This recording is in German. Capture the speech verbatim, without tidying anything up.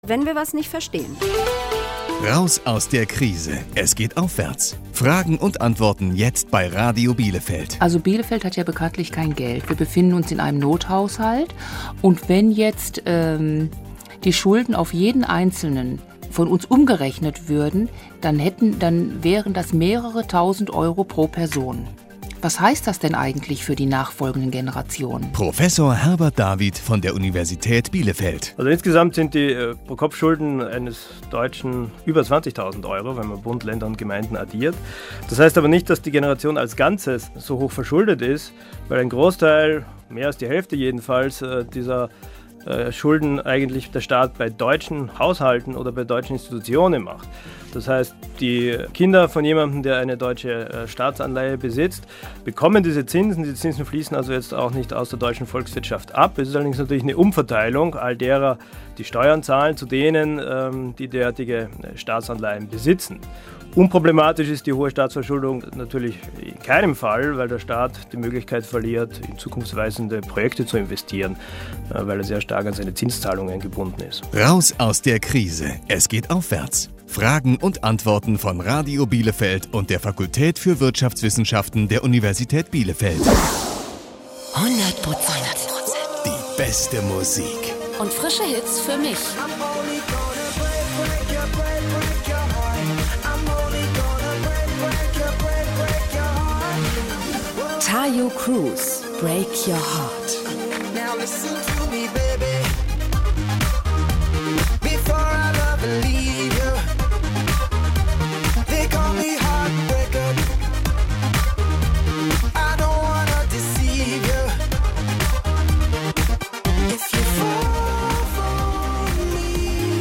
wenn wir was nicht verstehen. Raus aus der Krise. Es geht aufwärts. Fragen und Antworten jetzt bei Radio Bielefeld. Also Bielefeld hat ja bekanntlich kein Geld. Wir befinden uns in einem Nothaushalt. Und wenn jetzt ähm, die Schulden auf jeden Einzelnen von uns umgerechnet würden, dann hätten, dann wären das mehrere tausend Euro pro Person. Was heißt das denn eigentlich für die nachfolgenden Generationen? Professor Herbert David von der Universität Bielefeld. Also insgesamt sind die äh, Pro-Kopf-Schulden eines Deutschen über zwanzigtausend Euro, wenn man Bund, Länder und Gemeinden addiert. Das heißt aber nicht, dass die Generation als Ganzes so hoch verschuldet ist, weil ein Großteil, mehr als die Hälfte jedenfalls, äh, dieser äh, Schulden eigentlich der Staat bei deutschen Haushalten oder bei deutschen Institutionen macht. Das heißt, die Kinder von jemandem, der eine deutsche äh, Staatsanleihe besitzt, bekommen diese Zinsen. Die Zinsen fließen also jetzt auch nicht aus der deutschen Volkswirtschaft ab. Es ist allerdings natürlich eine Umverteilung all derer, die Steuern zahlen, zu denen, ähm, die derartige Staatsanleihen besitzen. Unproblematisch ist die hohe Staatsverschuldung natürlich in keinem Fall, weil der Staat die Möglichkeit verliert, in zukunftsweisende Projekte zu investieren, äh, weil er sehr stark an seine Zinszahlungen gebunden ist. Raus aus der Krise. Es geht aufwärts. Fragen und Antworten von Radio Bielefeld und der Fakultät für Wirtschaftswissenschaften der Universität Bielefeld. hundert Prozent. Die beste Musik. Und frische Hits für mich. Tayo Cruz, Break Your Heart.